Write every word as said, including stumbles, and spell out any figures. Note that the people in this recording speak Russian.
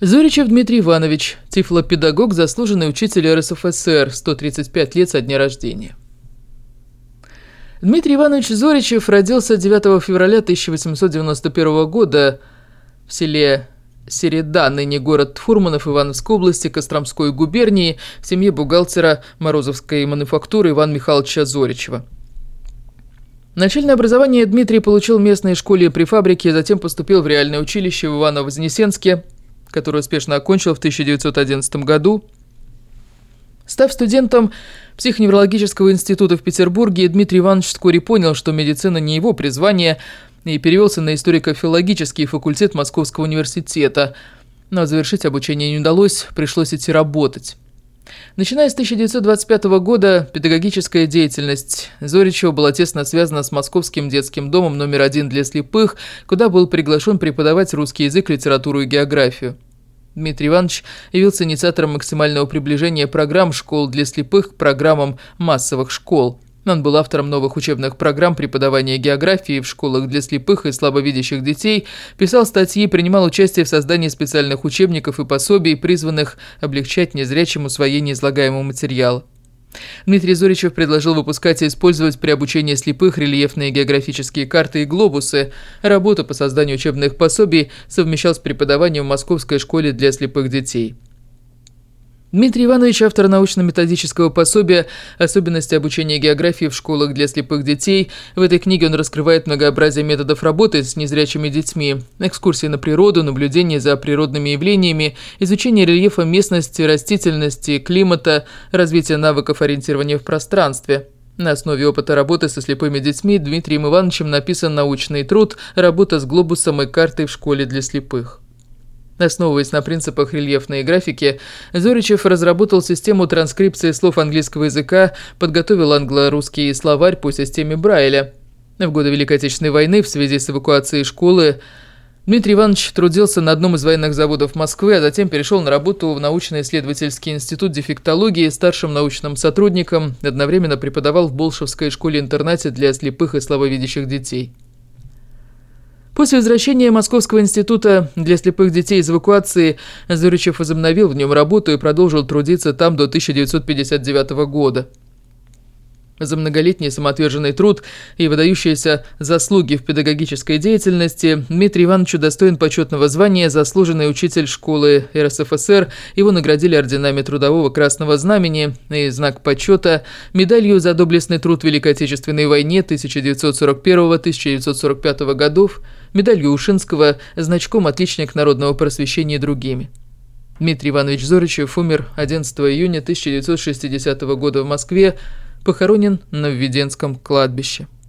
Зоричев Дмитрий Иванович, тифлопедагог, заслуженный учитель эр эс эф эс эр, сто тридцать пять лет со дня рождения. Дмитрий Иванович Зоричев родился девятого февраля тысяча восемьсот девяносто первого года в селе Середа, ныне город Фурманов Ивановской области, Костромской губернии, в семье бухгалтера Морозовской мануфактуры Ивана Михайловича Зоричева. Начальное образование Дмитрий получил в местной школе при фабрике, затем поступил в реальное училище в Иваново-Вознесенске, которое успешно окончил в тысяча девятьсот одиннадцатом году. Став студентом психоневрологического института в Петербурге, Дмитрий Иванович вскоре понял, что медицина не его призвание, и перевелся на историко-филологический факультет Московского университета. Но завершить обучение не удалось, пришлось идти работать. Начиная с тысяча девятьсот двадцать пятого года, педагогическая деятельность Зоричева была тесно связана с Московским детским домом номер один для слепых, куда был приглашен преподавать русский язык, литературу и географию. Дмитрий Иванович явился инициатором максимального приближения программ школ для слепых к программам массовых школ. Он был автором новых учебных программ преподавания географии в школах для слепых и слабовидящих детей, писал статьи, принимал участие в создании специальных учебников и пособий, призванных облегчать незрячим усвоение излагаемого материала. Дмитрий Зоричев предложил выпускать и использовать при обучении слепых рельефные географические карты и глобусы. Работу по созданию учебных пособий совмещал с преподаванием в Московской школе для слепых детей. Дмитрий Иванович – автор научно-методического пособия «Особенности обучения географии в школах для слепых детей». В этой книге он раскрывает многообразие методов работы с незрячими детьми, экскурсии на природу, наблюдение за природными явлениями, изучение рельефа местности, растительности, климата, развитие навыков ориентирования в пространстве. На основе опыта работы со слепыми детьми Дмитрием Ивановичем написан научный труд «Работа с глобусом и картой в школе для слепых». Основываясь на принципах рельефной графики, Зоричев разработал систему транскрипции слов английского языка, подготовил англо-русский словарь по системе Брайля. В годы Великой Отечественной войны в связи с эвакуацией школы Дмитрий Иванович трудился на одном из военных заводов Москвы, а затем перешел на работу в научно-исследовательский институт дефектологии старшим научным сотрудником, одновременно преподавал в Болшевской школе-интернате для слепых и слабовидящих детей. После возвращения Московского института для слепых детей из эвакуации Зоричев возобновил в нем работу и продолжил трудиться там до тысяча девятьсот пятьдесят девятого года. За многолетний самоотверженный труд и выдающиеся заслуги в педагогической деятельности Дмитрию Ивановичу достоин почетного звания «Заслуженный учитель школы эр эс эф эс эр». Его наградили орденами Трудового Красного Знамени и знак почета, медалью за доблестный труд в Великой Отечественной войне тысяча девятьсот сорок первого — тысяча девятьсот сорок пятого годов, медалью Ушинского, значком «Отличник народного просвещения» и другими. Дмитрий Иванович Зоричев умер одиннадцатого июня тысяча девятьсот шестидесятого года в Москве, похоронен на Введенском кладбище.